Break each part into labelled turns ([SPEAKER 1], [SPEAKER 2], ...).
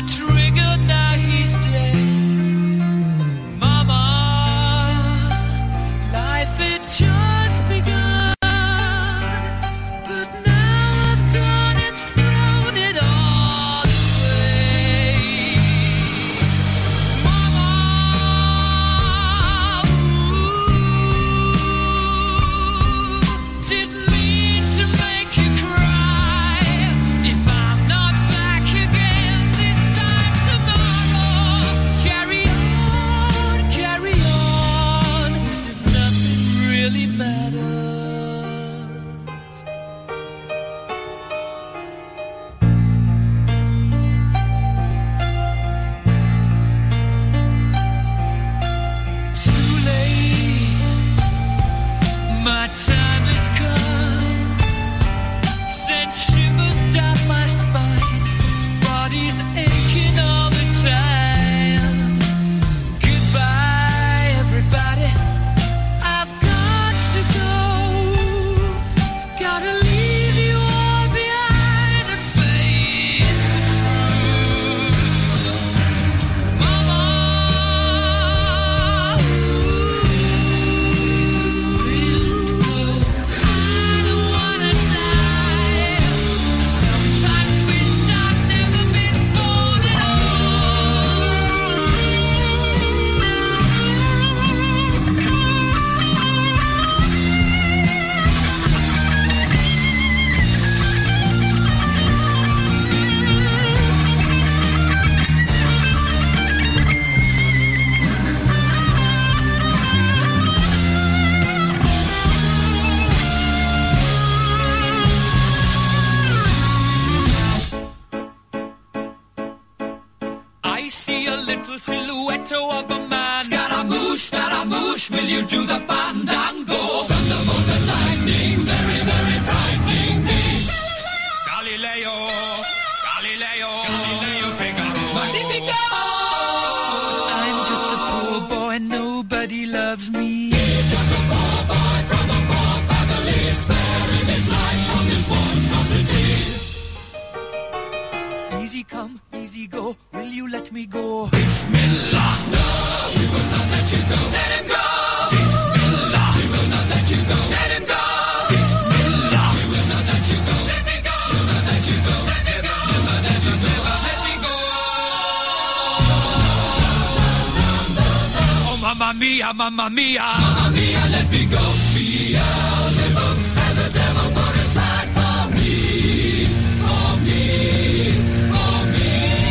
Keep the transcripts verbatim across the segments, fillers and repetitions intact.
[SPEAKER 1] trigger, now he's dead. Mama, life had just begun, but now I've gone and thrown it all away. Mama, ooh, didn't mean to make you cry. If I'm not back again this time tomorrow, carry on, carry on, as if nothing really matters. Too late, my time has come. Sent shivers down my spine, body's aching all the time. Goodbye, everybody, I've got to go. Gotta leave you all behind and face the truth. Mama, I don't wanna die. Sometimes wish I'd never been born at I see a little silhouette of a man. Scaramouche, Scaramouche, will you do the fandango? Thunderbolt and lightning, very, very frightening me. Galileo, Galileo, Galileo Figaro. Magnifico! I'm just a poor boy, nobody loves me. He's just a poor boy from a poor family, sparing his life from this monstrosity. Easy come, easy go, will you let me go? Bismillah, no, we will not let you go. Let him go! Bismillah, we will not let you go. Let him go! Bismillah, we will not let you go. Let me go! We'll not let you go. Let me go! We'll not let you go. Let me go! Oh, mamma mia, mamma mia, mamma mia, let me go. Beelzebub has a devil put aside for me, for me, for me.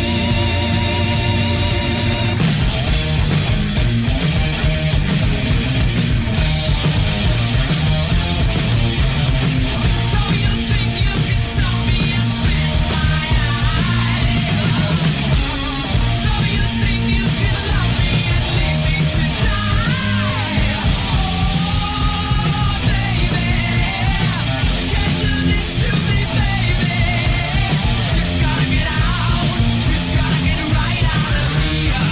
[SPEAKER 1] So you think you can stop me and spit my eye? So you think you can love me and leave me to die? Oh, baby, can't do this to me, baby. Just gotta get out, just gotta get right out of here.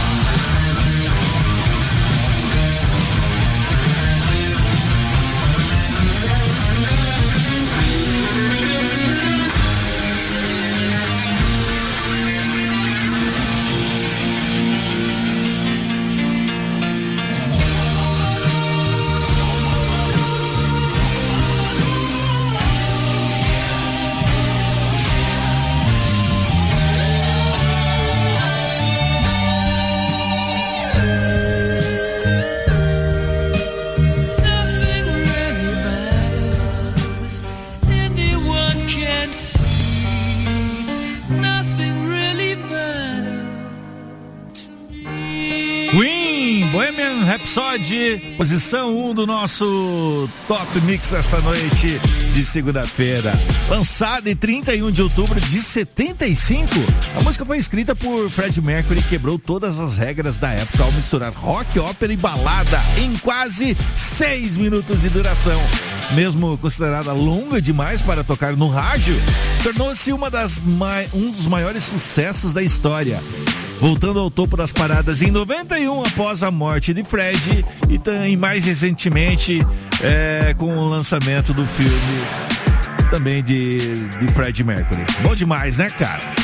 [SPEAKER 1] Nothing really matters. Anyone can see. Nothing really matters to me.
[SPEAKER 2] Queen, Bohemian Rhapsody, posição um do nosso Top Mix essa noite de segunda-feira. Lançada em trinta e um de outubro de setenta e cinco, a música foi escrita por Freddie Mercury e quebrou todas as regras da época ao misturar rock, ópera e balada em quase seis minutos de duração. Mesmo considerada longa demais para tocar no rádio, tornou-se uma das mai... um dos maiores sucessos da história. voltando ao topo das paradas em noventa e um após a morte de Fred e também mais recentemente é, com o lançamento do filme também de, de Freddie Mercury. Bom demais, né, cara?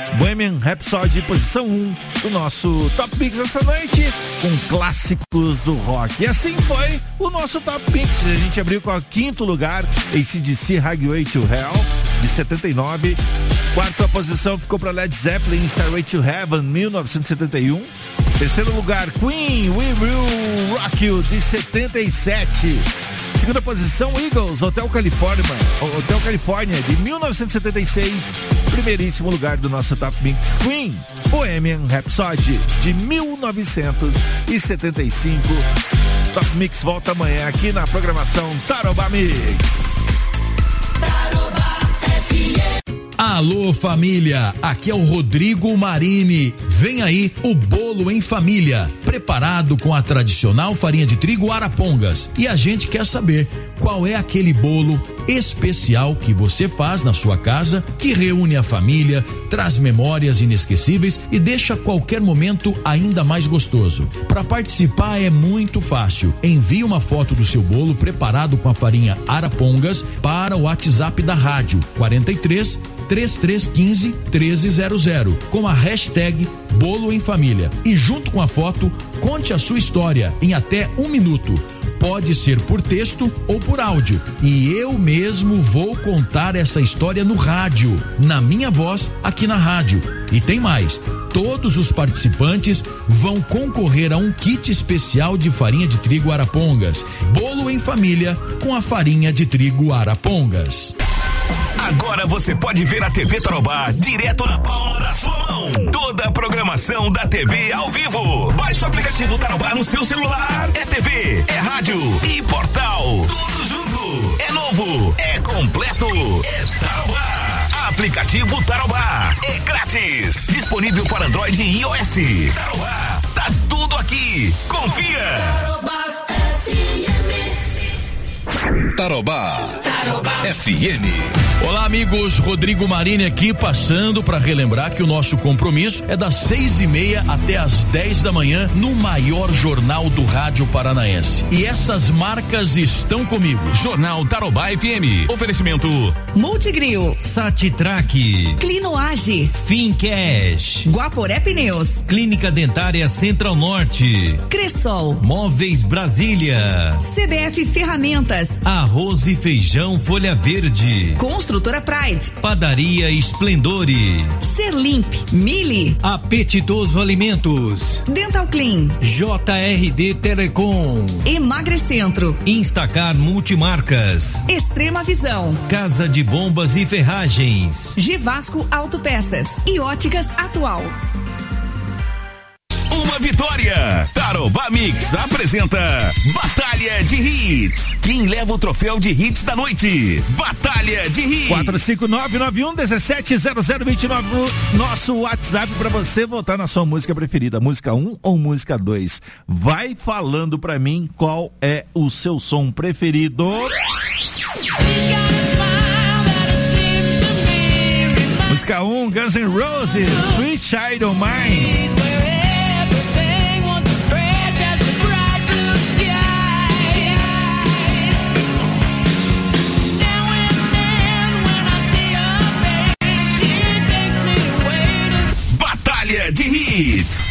[SPEAKER 2] Bohemian Rhapsody, posição um do nosso Top Mix essa noite, com clássicos do rock. E assim foi o nosso Top Mix. A gente abriu com o quinto lugar, A C D C Highway to Hell, de setenta e nove. Quarta posição ficou para Led Zeppelin, Stairway to Heaven, mil novecentos e setenta e um. Terceiro lugar, Queen, We Will Rock You, de setenta e sete. Segunda posição, Eagles, Hotel California, Hotel California, de mil novecentos e setenta e seis. Primeiríssimo lugar do nosso Top Mix, Queen, Bohemian Rhapsody, de mil novecentos e setenta e cinco. Top Mix volta amanhã aqui na programação Tarobá Mix.
[SPEAKER 1] Tarobá F M.
[SPEAKER 3] Alô família, aqui é o Rodrigo Marini. Vem aí o bolo em família, preparado com a tradicional farinha de trigo Arapongas. E a gente quer saber qual é aquele bolo especial que você faz na sua casa, que reúne a família, traz memórias inesquecíveis e deixa qualquer momento ainda mais gostoso. Para participar é muito fácil. Envie uma foto do seu bolo preparado com a farinha Arapongas para o WhatsApp da rádio quarenta e três, trinta e três quinze, treze zero zero com a hashtag Bolo em Família. E junto com a foto, conte a sua história em até um minuto. Pode ser por texto ou por áudio. E eu mesmo vou contar essa história no rádio, na minha voz, aqui na rádio. E tem mais, todos os participantes vão concorrer a um kit especial de farinha de trigo Arapongas. Bolo em Família com a farinha de trigo Arapongas.
[SPEAKER 4] Agora você pode ver a T V Tarobá direto na palma da sua mão. Toda a programação da T V ao vivo. Baixe o aplicativo Tarobá no seu celular. É T V, é rádio e portal. Tudo junto. É novo, é completo. É Tarobá. Aplicativo Tarobá. É grátis. Disponível para Android e iOS. Tarobá. Tá tudo aqui. Confia.
[SPEAKER 1] Tarobá F M.
[SPEAKER 4] Tarobá, Tarobá F M.
[SPEAKER 3] Olá amigos, Rodrigo Marini aqui passando para relembrar que o nosso compromisso é das seis e meia até as dez da manhã no maior jornal do rádio paranaense. E essas marcas estão comigo.
[SPEAKER 4] Jornal Tarobá F M. Oferecimento
[SPEAKER 5] Multigril,
[SPEAKER 6] Satitrack,
[SPEAKER 5] Clinoage,
[SPEAKER 6] Fincash,
[SPEAKER 5] Guaporé Pneus,
[SPEAKER 6] Clínica Dentária Central Norte,
[SPEAKER 5] Cressol,
[SPEAKER 6] Móveis Brasília,
[SPEAKER 5] C B F Ferramentas,
[SPEAKER 6] Arroz e Feijão Folha Verde,
[SPEAKER 5] Construtora Pride,
[SPEAKER 6] Padaria Esplendore,
[SPEAKER 5] Serlimp, Mili,
[SPEAKER 6] Apetitoso Alimentos,
[SPEAKER 5] Dental Clean,
[SPEAKER 6] J R D Telecom,
[SPEAKER 5] Emagrecentro,
[SPEAKER 6] Instacar Multimarcas,
[SPEAKER 5] Extrema Visão,
[SPEAKER 6] Casa de Bombas e Ferragens,
[SPEAKER 5] Givasco Autopeças e Óticas Atual.
[SPEAKER 4] Uma vitória. Tarobá Mix apresenta Batalha de Hits. Quem leva o troféu de hits da noite? Batalha de Hits.
[SPEAKER 2] quatro cinco nove nove um um sete zero zero dois nove, nosso WhatsApp para você votar na sua música preferida, música um ou música dois. Vai falando para mim qual é o seu som preferido. Música um, Guns N' Roses, Sweet Child O' Mine.
[SPEAKER 4] Batalha de Hits.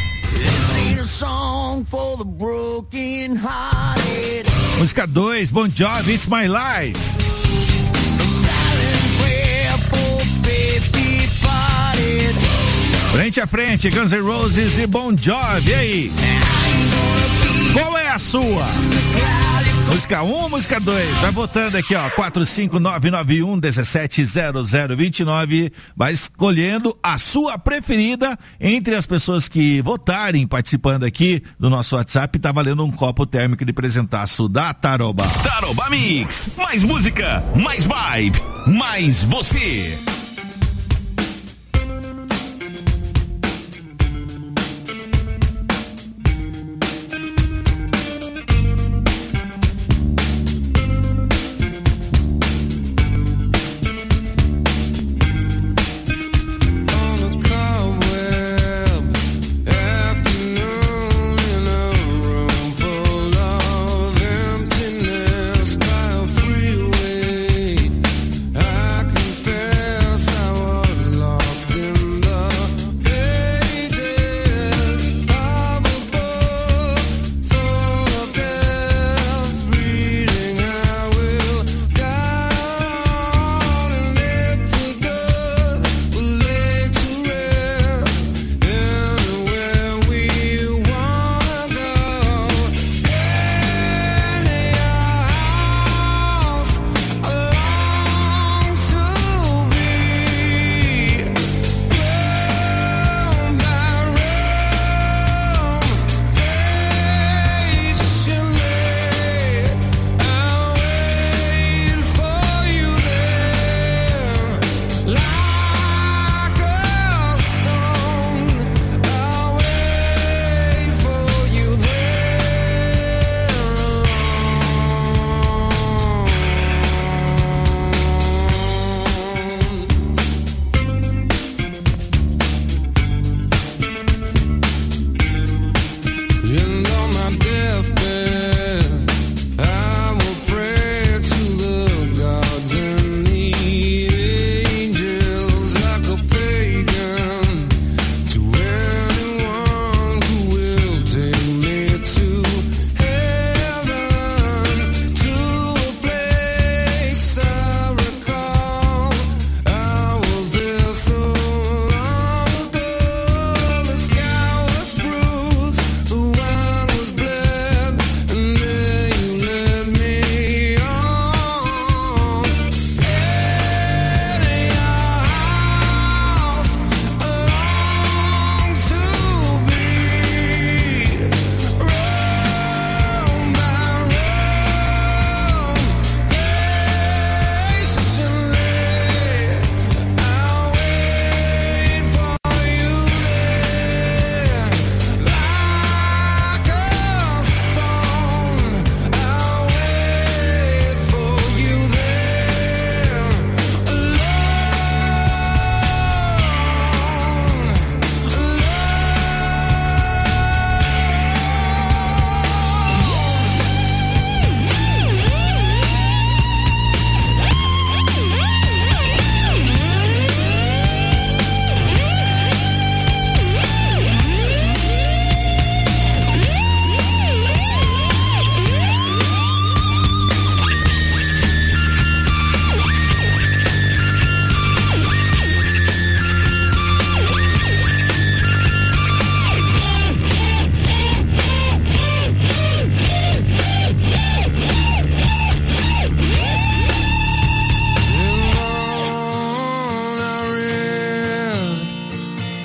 [SPEAKER 2] Música dois, Bon Jovi, It's My Life. Frente a frente, Guns N' Roses e Bon Jovi. E aí? Qual é a sua? Música um, música dois. Vai votando aqui, ó. quatro cinco nove nove um um sete zero zero dois nove. Vai escolhendo a sua preferida entre as pessoas que votarem, participando aqui do nosso WhatsApp. Tá valendo um copo térmico de presentaço da Tarobá.
[SPEAKER 4] Tarobá Mix. Mais música, mais vibe, mais você.
[SPEAKER 7] I confess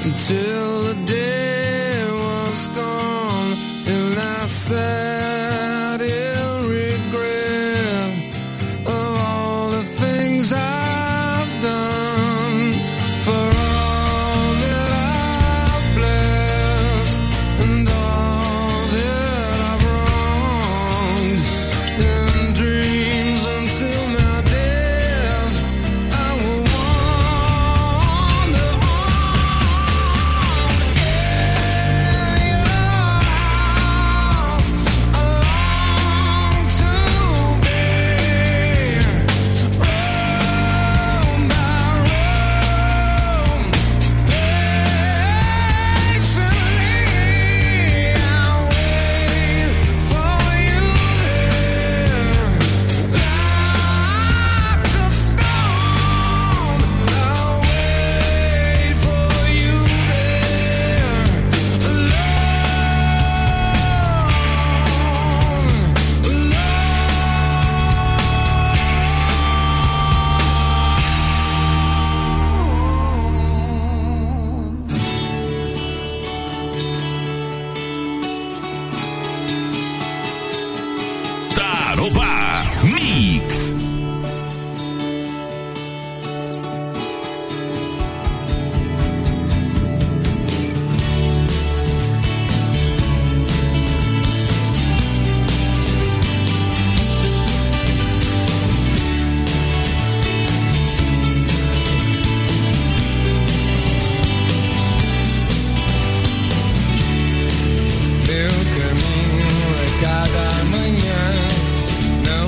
[SPEAKER 7] until the day was gone, and I sat in regret of all the things I've done, for all that I've blessed and all that I've wronged, in dreams until my death I will wander on in your house. I long to be roam by roam, patiently I wait for you there, like a stone. I'll wait for you there,
[SPEAKER 4] Tarobá Mix.
[SPEAKER 7] meu caminho a cada manhã não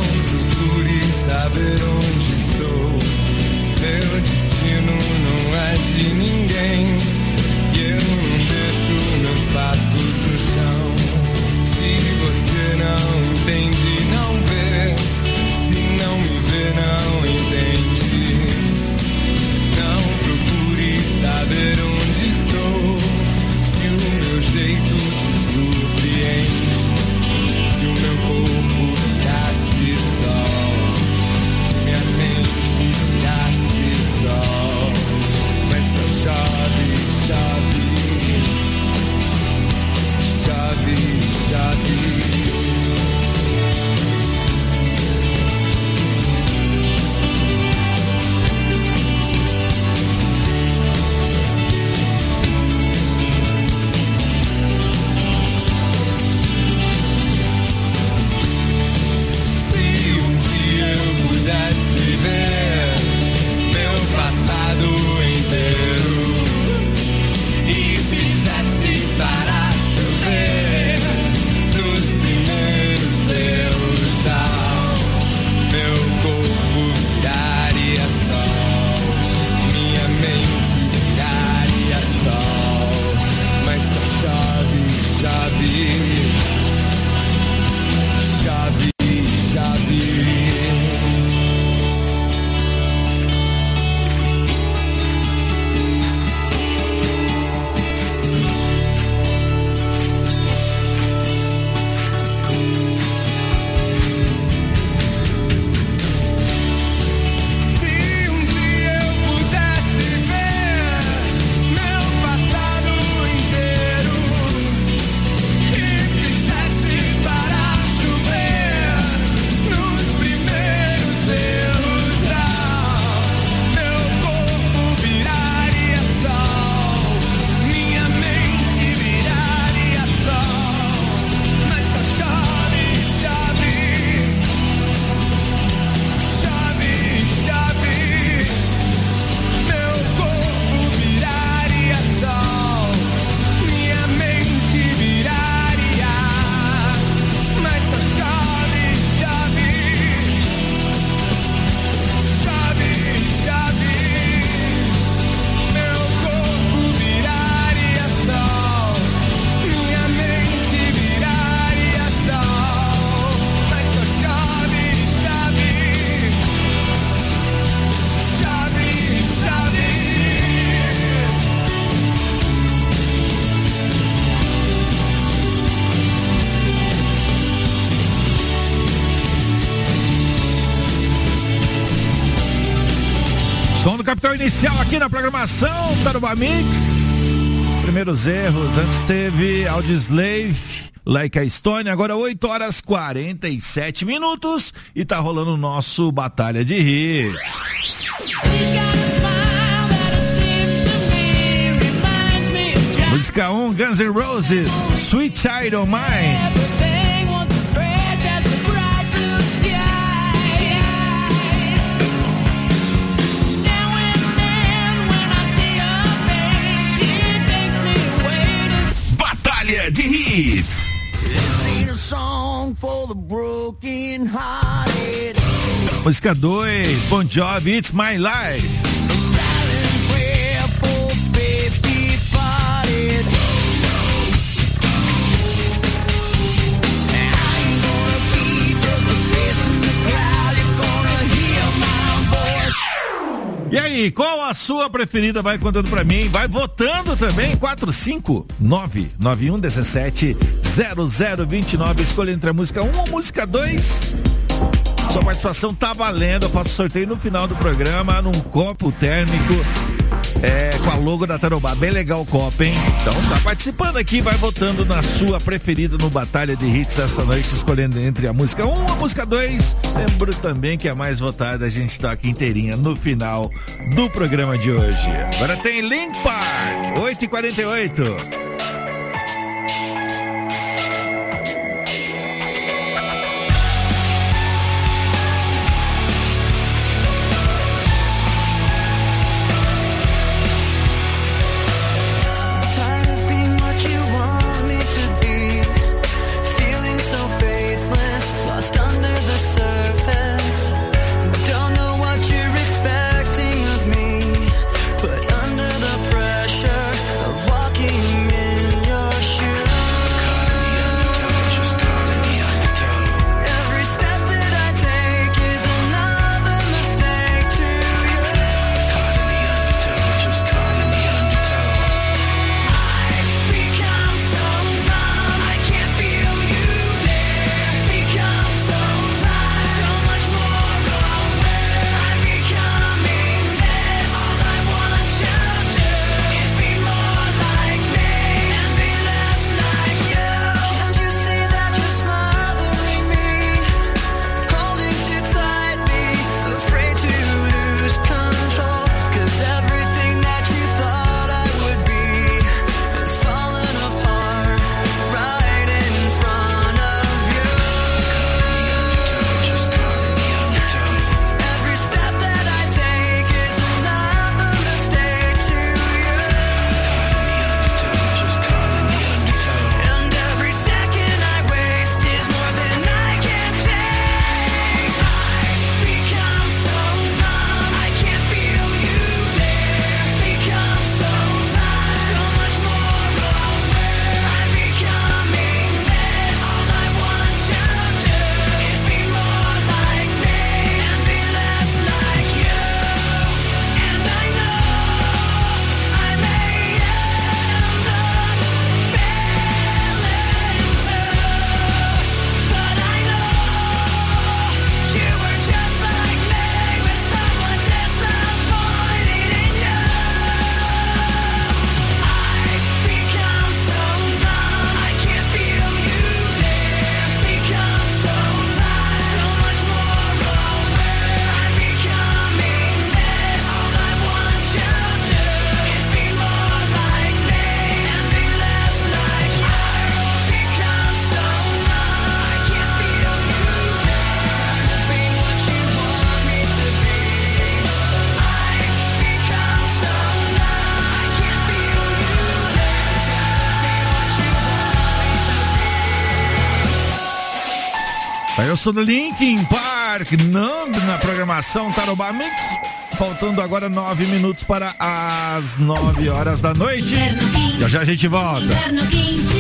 [SPEAKER 2] dando capital inicial aqui na programação Tarobá Mix. Primeiros erros, antes teve Audioslave, Like a Stone, agora oito horas e quarenta e sete minutos e tá rolando o nosso Batalha de Hits. Música um, Guns N' Roses, Sweet Child O' Mine.
[SPEAKER 4] Batalha de Hits.
[SPEAKER 2] Música dois, Bon Jovi, It's My Life. E aí, qual a sua preferida? Vai contando pra mim, vai votando também, quatro cinco nove nove um um sete zero zero dois nove, escolha entre a música um ou música dois. Sua participação tá valendo, eu faço sorteio no final do programa, num copo térmico, é, com a logo da Tarobá, bem legal o copo, hein? Então tá participando aqui, vai votando na sua preferida no Batalha de Hits essa noite, escolhendo entre a música um ou a música dois. Lembro também que a mais votada a gente toca inteirinha no final do programa de hoje. Agora tem Linkin Park, oito e quarenta e oito. Eu sou do Linkin Park, Numb na programação Tarobá Mix. Faltando agora nove minutos para as nove horas da noite. Já já a gente volta.
[SPEAKER 1] Inverno quente,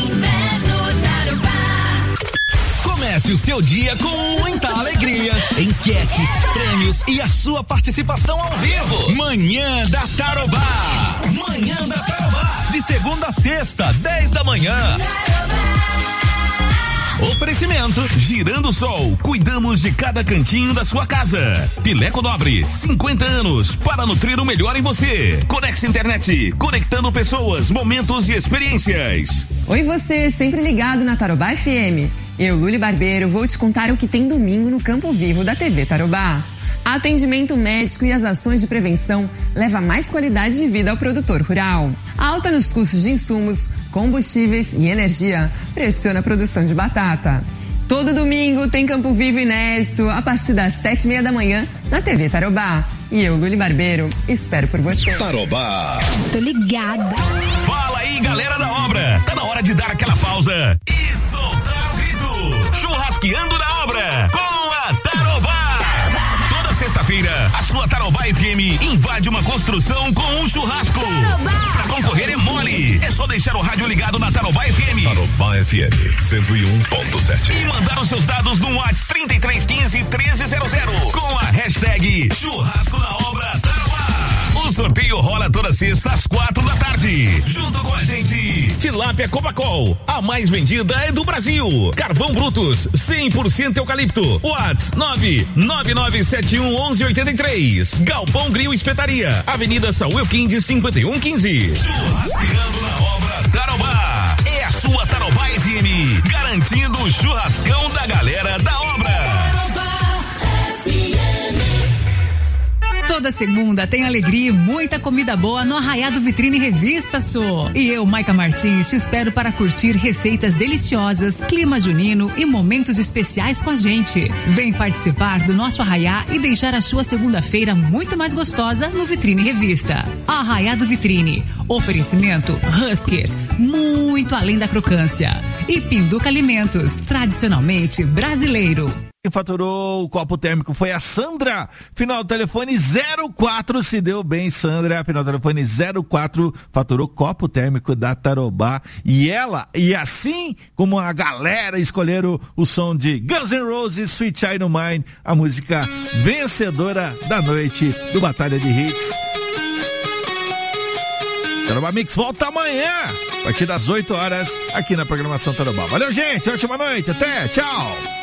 [SPEAKER 1] inverno Tarobá.
[SPEAKER 4] Comece o seu dia com muita alegria. Enquetes, prêmios e a sua participação ao vivo. Manhã da Tarobá. Manhã da Tarobá. De segunda a sexta, dez da manhã. Oferecimento Girando Sol, cuidamos de cada cantinho da sua casa. Pileco Nobre, cinquenta anos para nutrir o melhor em você. Conex Internet, conectando pessoas, momentos e experiências.
[SPEAKER 8] Oi você, sempre ligado na Tarobá F M. Eu, Luli Barbeiro, vou te contar o que tem domingo no Campo Vivo da T V Tarobá. Atendimento médico e as ações de prevenção levam mais qualidade de vida ao produtor rural. Alta nos custos de insumos, combustíveis e energia pressiona a produção de batata. Todo domingo tem Campo Vivo inédito a partir das sete e meia da manhã na T V Tarobá. E eu, Luli Barbeiro, espero por você.
[SPEAKER 4] Tarobá.
[SPEAKER 5] Tô ligada.
[SPEAKER 4] Fala aí, galera da obra. Tá na hora de dar aquela pausa e soltar o grito. Churrasqueando na obra com a Tarobá. Toda sexta-feira, a sua Tarobá F M invade uma construção com um churrasco. Tarobá. Pra concorrer é mole. É só deixar o rádio ligado na Tarobá F M.
[SPEAKER 9] Tarobá F M cento e um ponto sete.
[SPEAKER 4] E mandar os seus dados no WhatsApp trinta e três quinze, treze zero zero com a hashtag Churrasco na Obra Tarobá. O sorteio rola toda sexta às quatro da tarde. Junto com a gente, Tilápia Copacol, a mais vendida é do Brasil. Carvão Brutus, cem por cento eucalipto. WhatsApp nove nove nove sete um um um oito três. Galpão Grill Espetaria, Avenida Saúl Quindes cinquenta e um quinze. Churrasqueando na Obra Tarobá. É a sua Tarobá F M, garantindo o churrascão da galera da obra.
[SPEAKER 10] Toda segunda tem alegria e muita comida boa no Arraiado Vitrine Revista Sô. E eu, Maica Martins, te espero para curtir receitas deliciosas, clima junino e momentos especiais com a gente. Vem participar do nosso Arraiá e deixar a sua segunda-feira muito mais gostosa no Vitrine Revista. Arraiado Vitrine. Oferecimento Husker, muito além da crocância. E Pinduca Alimentos, tradicionalmente brasileiro.
[SPEAKER 2] Quem faturou o copo térmico foi a Sandra, final do telefone zero quatro, se deu bem, Sandra, final do telefone zero quatro, faturou copo térmico da Tarobá, e ela, e assim como a galera escolheram o som de Guns N' Roses, Sweet Child O' Mine, a música vencedora da noite do Batalha de Hits. Tarobá Mix volta amanhã, a partir das oito horas, aqui na programação Tarobá. Valeu, gente, ótima noite, até, tchau!